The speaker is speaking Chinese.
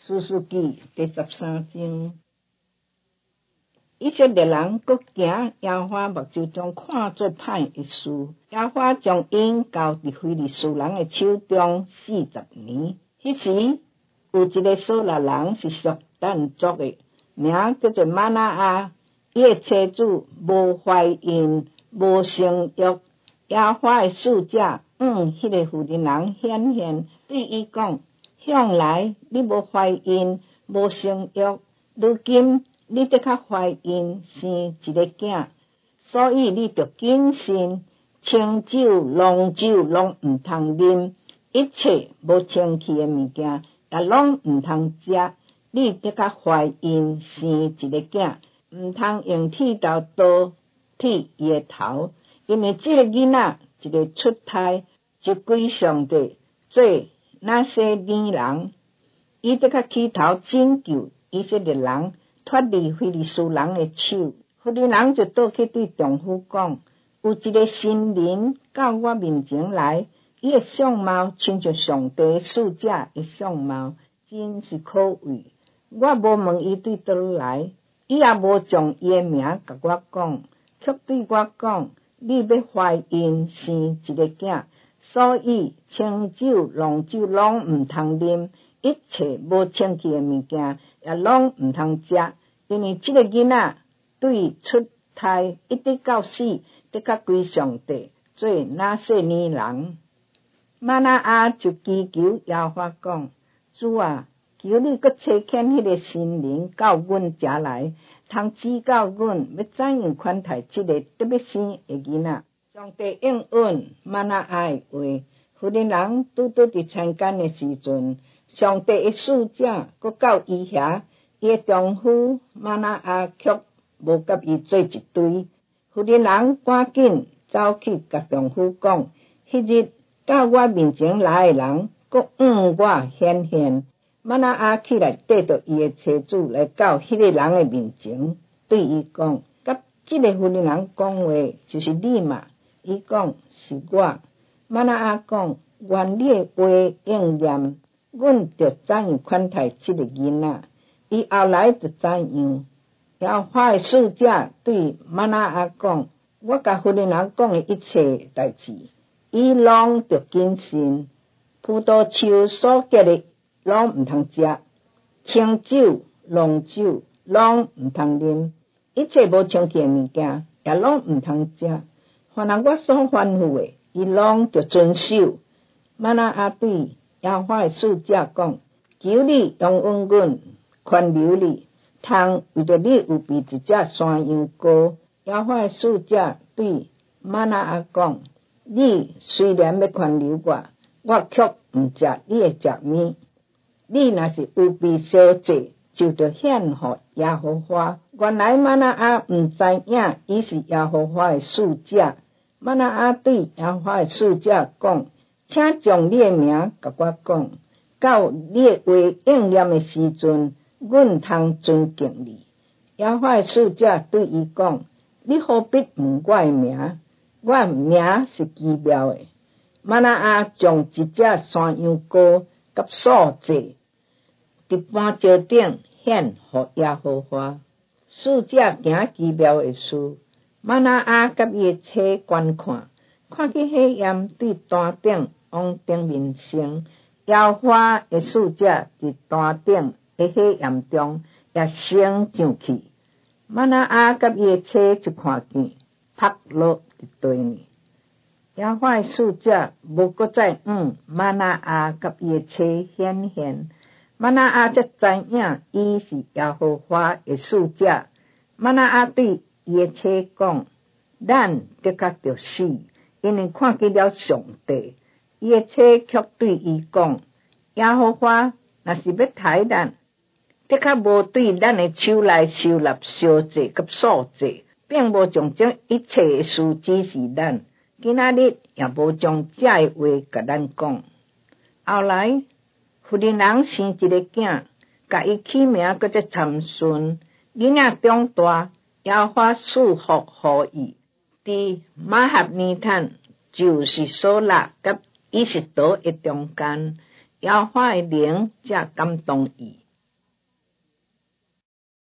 士师记第13章。以色列人各行耶和华目睭中看作歹的事，耶和华将因交伫非利士人的手中40年。迄时有一个扫罗人是属但族的，名叫做玛拿阿，伊的妻子无怀孕，无生育。耶和华的使者迄个妇人显现，对伊讲：向来你无怀孕，无生育，如今你得较怀孕，生一个囝，所以你着谨慎，清酒、浓酒拢毋通啉，一切无清气的物件也拢毋通食。你得较怀孕，生一个囝，毋通用剃刀刀剃伊的头，因为这个囡仔一个出胎就归上帝做那些女人，伊得较起头拯救以色列人脱离非利士人的手。妇人就倒去对丈夫讲：有一个新人到我面前来，伊的相貌亲像上帝使者的相貌，真是可畏。我无问伊对倒来，伊也无将伊的名甲我讲，却对我讲：你要怀孕生一个囝，所以清酒、浓酒拢毋通啉，一切无清气的物件也拢毋通食，因为这个囡仔对出胎一直到死，得较归上帝做那些女人。玛拿阿就祈求耶和华讲：主啊，求你搁差遣迄个新人到阮遮来，通指教阮要怎样款待这个特别生的囡仔。上帝应允玛拿阿的话，妇人拄伫参间的时阵，上帝的使者搁到伊遐，伊的丈夫玛拿阿却无甲伊做一对。妇人赶紧走去甲丈夫讲：迄日到我面前来的人，搁我显现。玛拿阿起来缀着伊的妻子来到迄个人的面前，对伊讲：甲这个妇人讲话，就是你嘛？伊讲：是我。玛拿阿讲：愿你的话应验，阮着怎样款待这个囡仔？伊后来就怎样。耶和华的使者对玛拿阿讲：我甲妇人讲的一切代志，伊拢着谨慎。葡萄树所结的拢毋通食，清酒、浓酒拢毋通啉，一切无清气的物件也拢毋通食。凡是我所吩咐的，伊拢着遵守。玛拿阿对耶和华的使者讲：求你容允阮宽留你，通为着你有备一只山羊羔。耶和华的使者对玛拿阿讲：你虽然要宽留我却毋食你的食物。你若是有备烧祭，就着献予耶和华。原来玛拿阿毋知影伊是耶和华的使者。玛拿阿对耶和华的使者讲：请将你的名甲我讲，到你的话应验的时阵，阮通尊敬你。耶和华的使者对伊讲：你何必问我的名？我的名是奇妙的。玛拿阿将一只山羊羔甲素祭伫磐石顶献予耶和华。使者行奇妙的事，玛拿阿甲伊的妻观看见火焰对坛顶往顶面升，耶和华的使者伫坛顶的火焰中也升上去。玛拿阿甲伊的妻就看见，趴落伫地呢。耶和华的使者无搁再玛拿阿甲伊的妻显现，玛拿阿才知影伊是耶和华的使者。玛拿阿对伊的妻讲：咱的确着死，因为看见了上帝。伊的妻却对伊讲：耶和华若是要杀咱，的确无对咱的手内收纳烧祭甲素祭，并无将这一切的事指示咱。今仔日也无将这的话甲咱讲。后来妇人生一个囝，甲伊起名叫做参孙。囡仔长大，耶和华赐福予伊。伫马哈尼坦，就是扫罗甲以实陀的中间，耶和华的灵才感动伊。